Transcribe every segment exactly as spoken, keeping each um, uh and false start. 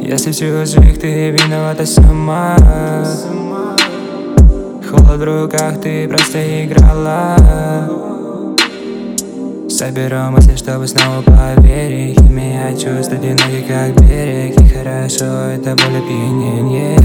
Если в чужих ты виновата сама, холод в руках, ты просто играла. Соберу мысли, чтобы снова поверить. Химия чувств одинокий, как берег. Нехорошо, это боль опьяненье.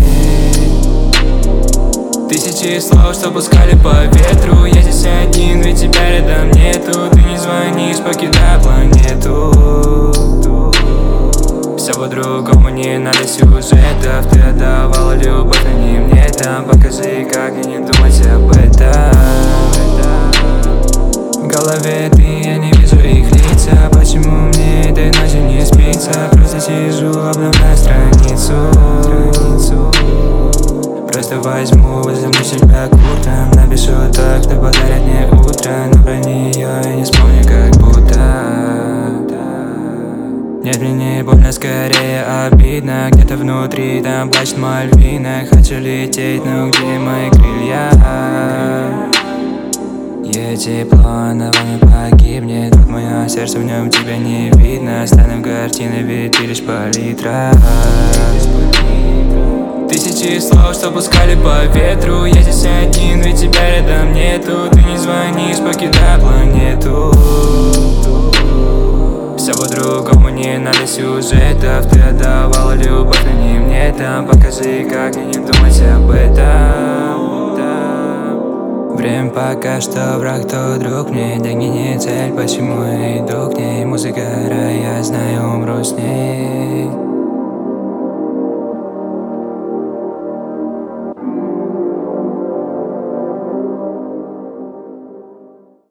Тысячи слов, что пускали по ветру. Я здесь один, ведь тебя рядом нету. Ты не звонишь, покидая планету. Все по-другому, не надо сюжетов. Ты отдавала любовь, но не мне там. Покажи, как мне не думать об этом. В голове ты, я не вижу их лица. Почему мне этой ночью не спится? Просто сижу, обновляю страницу. Просто возьму, возьму себя куртом. Напишу так, кто подарит мне утро. Но про нее я не вспомню, как будто. Нет, мне не больно, скорее обидно. Где-то внутри там плачет Мальвина. Хочу лететь, но где мои крылья? Ей тепло, на вами погибнет. Вот мое сердце, в нем тебя не видно. Станем картиной, ведь ты лишь палитра. Тысячи слов, что пускали по ветру. Я здесь один, ведь тебя рядом нету. Ты не звонишь, покидая планету. Все по-другому, не надо сюжетов. Ты отдавала любовь, но не мне там. Покажи, как мне не думать об этом. Время пока что враг, то друг мне. Деньги не цель, почему я иду к ней? Музыка рай, я знаю, умру с ней.